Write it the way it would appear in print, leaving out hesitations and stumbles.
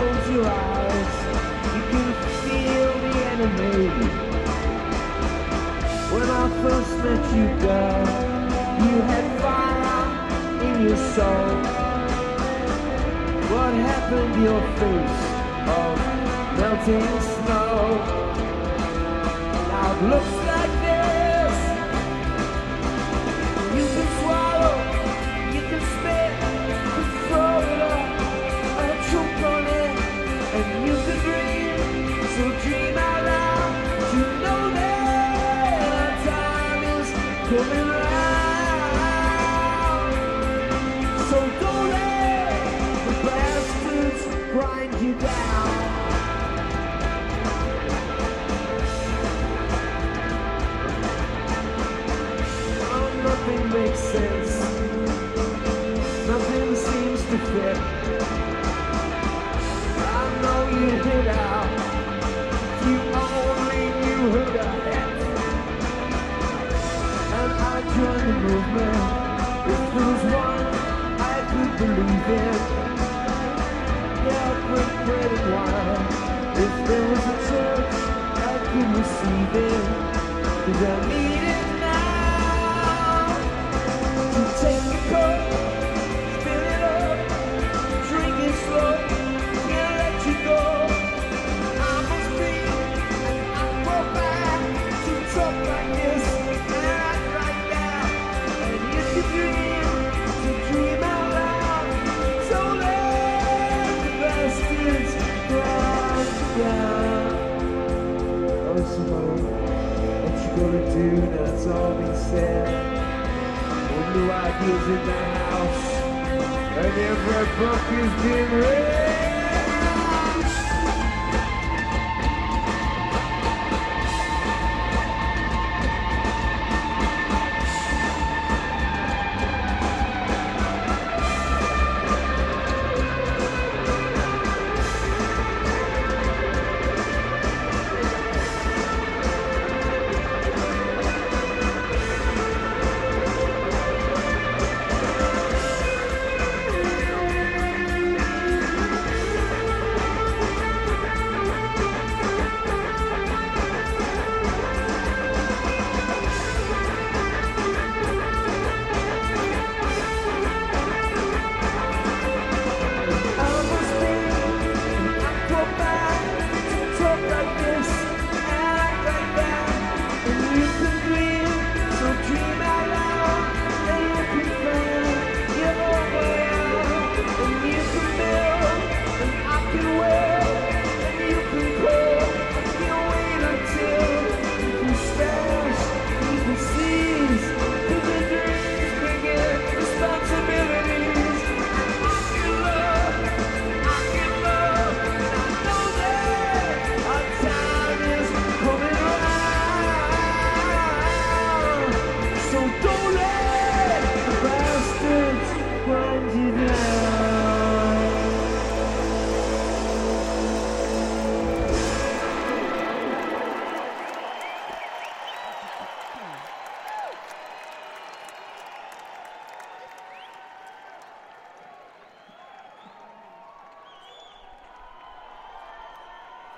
close your eyes, you can feel the enemy. When I first met you, girl, you had fire in your soul. What happened to your face of melting snow? Now it looks like this. You can swallow, you can spit, you can throw it up, and choke on it, and you can breathe. So dream out loud, you know that our time is coming round. So don't let the bastards grind you down. Nothing makes sense, nothing seems to fit. I know you hid out, if you only knew who to hit. And I joined the movement, if there was one I could believe in. Yeah, break bread and wine, if there was a church I could receive in. 'Cause I need it. Take the cup, fill it up, drink it slow, can't let you go. I must be, I'm brought back to talk like this, and act like that. And you can dream, to dream out loud. So let the bastards grind you down. Oh, Simone, what you gonna do now it's all been said? New ideas in the house, and every book has been read.